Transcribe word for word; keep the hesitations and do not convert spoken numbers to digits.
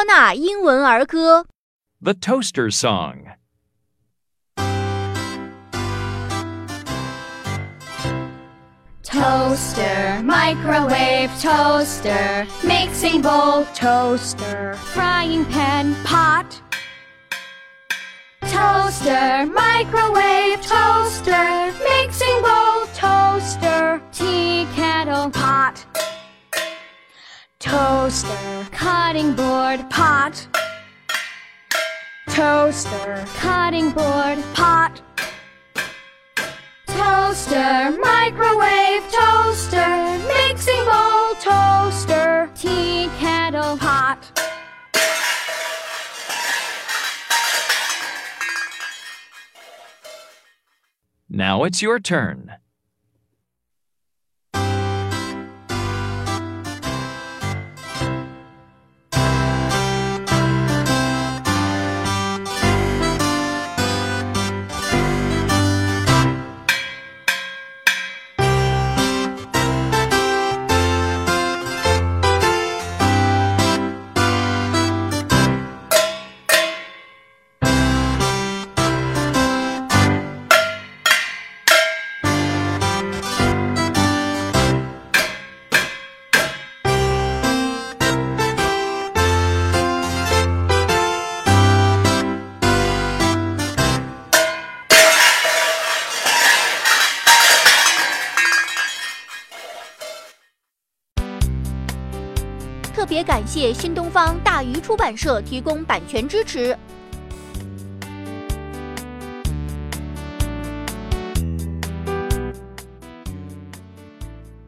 托纳英文儿歌 The Toaster Song. Toaster, microwave, toaster, mixing bowl, toaster, frying pan, pot. Toaster, microwave, toaster, mixing bowl, toaster, tea kettle, pot. Toaster, cutting board, pot. Toaster, cutting board, pot. Toaster, microwave, toaster, mixing bowl, toaster, tea kettle, pot. Now it's your turn. 特别感谢新东方大鱼出版社提供版权支持。